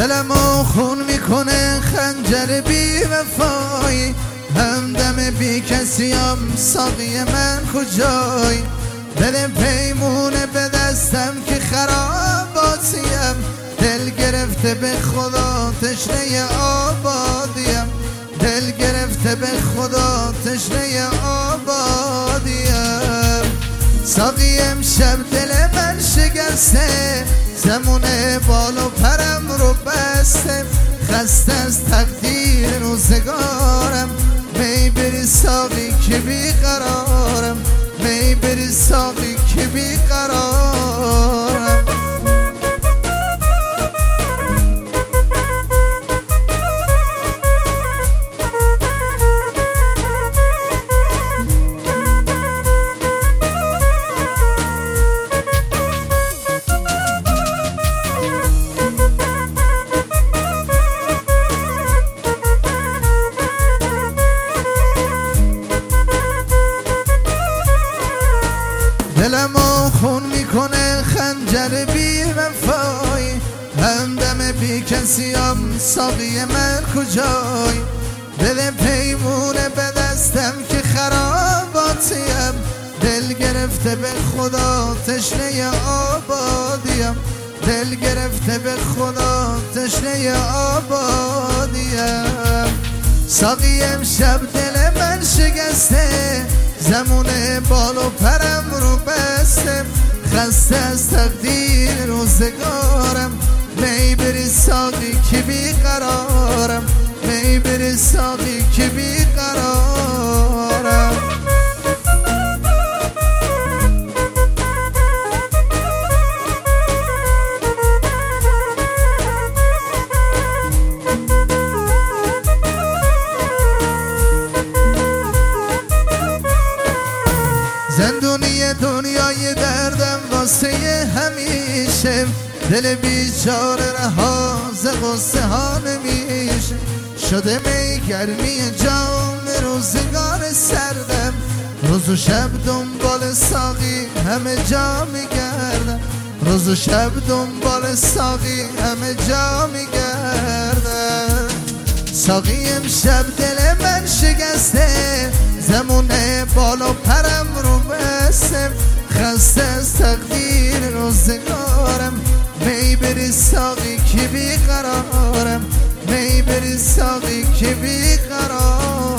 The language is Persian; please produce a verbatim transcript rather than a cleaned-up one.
دلمو خون میکنه خنجر بی وفایی، همدم بی کسیم ساقی من کجایی؟ دل پیمونه به دستم که خراباتیم، دل گرفته به خدا تشنه آبادیم، دل گرفته به خدا تشنه آبادیم. ساقی امشب دل من شکسته، زمونه بال و پرم رو بسته، خسته از تقدیر روزگارم، می بری ساقی که بی قرارم، می بری ساقی که بی قرارم. دلمو خون میکنه خنجر بی وفایی، همدم بی کسیم ساقی من کجایی؟ دل پیمونه به دستم که خراباتیم، دل گرفته به خدا تشنه آبادیم، دل گرفته به خدا تشنه آبادیم. ساقی امشب دل من شکسته، زمونه بال و پرم رو بسته، خسته از تقدیر روزگارم، می بری ساقی که بی قرارم، می بری ساقی که بی قرارم. زندونی دنیای دردم واسه همیشه، دل بیچاره رها ز غصه ها نمیشه، شده می گرمی جام روزگار سردم، روز و شب دنبال ساقی همه جا میگردم، روز و شب دنبال ساقی همه جا میگردم. ساقی امشب دل من شکسته، زمونه بال و پرم رو بسته، خسته از تقدیر روزگارم، می بری ساقی که بی قرارم، می بری ساقی که بی قرارم.